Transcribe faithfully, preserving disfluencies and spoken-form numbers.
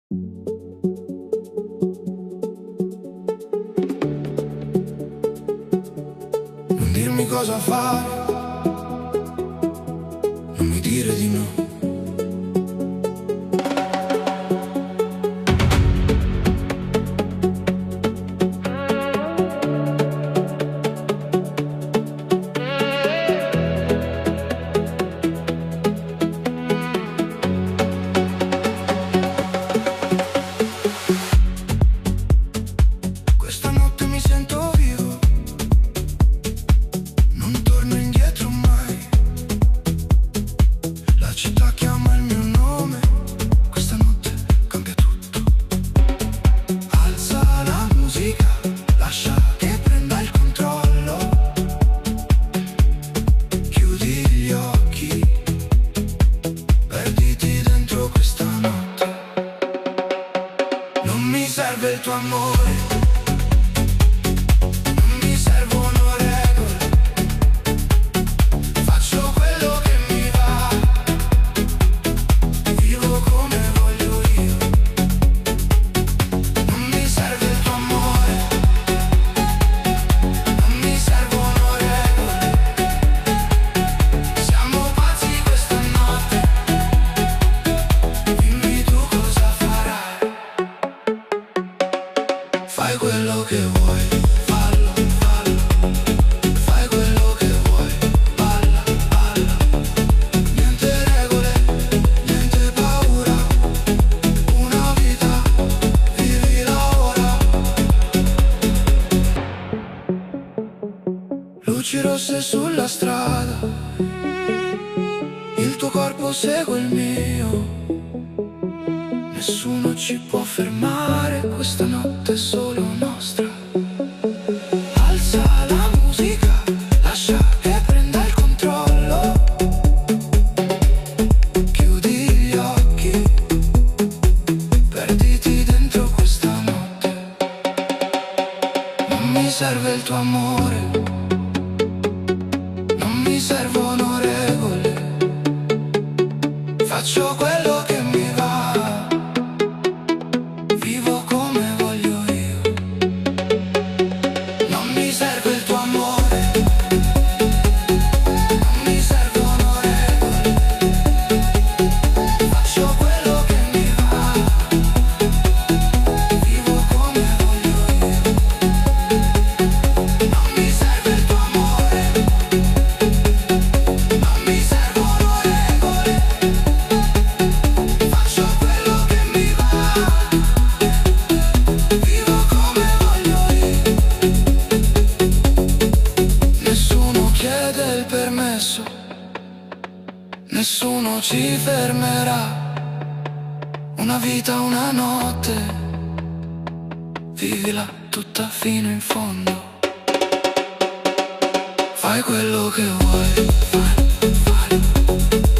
Non dirmi cosa fare, non mi dire di no. Questa notte mi sento vivo, non torno indietro mai. La città chiama il mio nome, questa notte cambia tutto. Alza la musica, lascia che prenda il controllo. Chiudi gli occhi, perditi dentro questa notte. Non mi serve il tuo amore, non mi servono regole. Faccio quello che mi va, vivo come voglio io. Non mi serve il tuo amore, non mi servono regole. Siamo pazzi questa notte, dimmi tu cosa farai. Fai quello che vuoi, fallo, fallo. Fai quello che vuoi, balla, balla. Niente regole, niente paura. Una vita, vivila ora. Luci rosse sulla strada, il tuo corpo segue il mio. Nessuno ci può fermare, questa notte è solo nostra. Alza la musica, lascia che prenda il controllo. Chiudi gli occhi, perditi dentro questa notte. Non mi serve il tuo amore, non mi servono regole. Faccio quello che mi va, vivo come voglio io. Non mi serve il tuo amore, non mi servono regole. Faccio quello che mi va, vivo come voglio io. Non mi serve il tuo amore, non mi servono regole. Faccio quello che mi va, vivo come voglio io. Nessuno chiede il permesso, nessuno ci fermerà. Una vita, una notte, vivila tutta fino in fondo. Fai quello che vuoi, fai, fai.